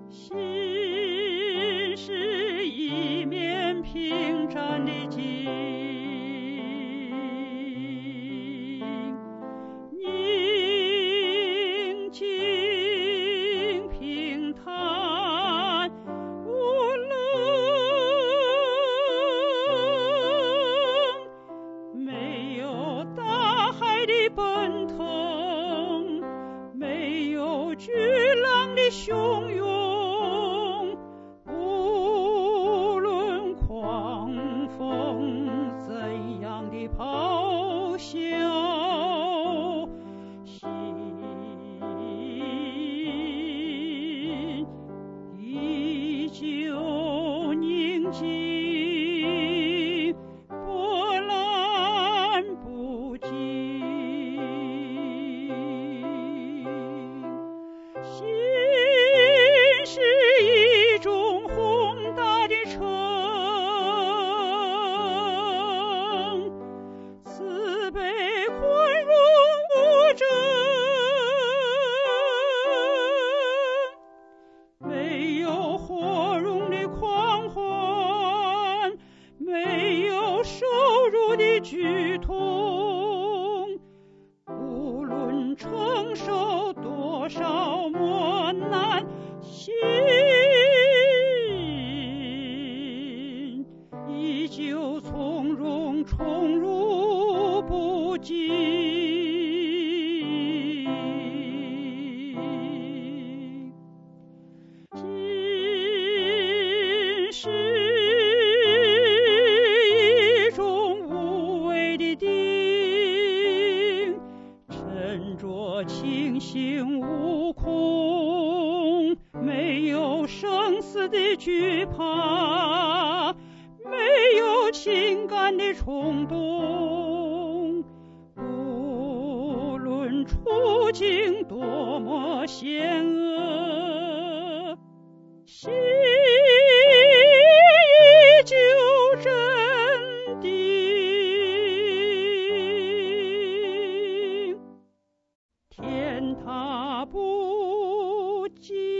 心是一面平展的镜，宁静平坦无棱，没有大海的奔腾，没有巨浪的汹涌，无论狂风怎样的咆哮，心依旧宁静，波澜不惊。心是一种宏大的城，慈悲宽容无争，没有火融的狂欢，没有受辱的剧痛，无论承受多少磨难，心依旧从容宠辱不惊。心是一种无畏的定，沉着清醒无恐，没有生死的惧怕，没有情感的冲动，无论处境多么险恶，心依旧镇定，天塌不惊。